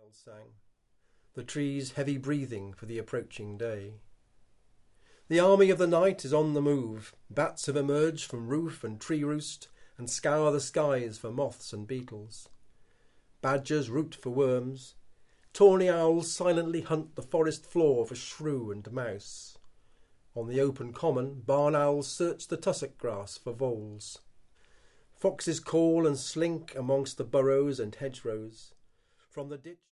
sang, the trees heavy breathing for the approaching day. The army of the night is on the move. Bats have emerged from roof and tree roost and scour the skies for moths and beetles. Badgers root for worms. Tawny owls silently hunt the forest floor for shrew and mouse. On the open common, barn owls search the tussock grass for voles. Foxes call and slink amongst the burrows and hedgerows. From the ditch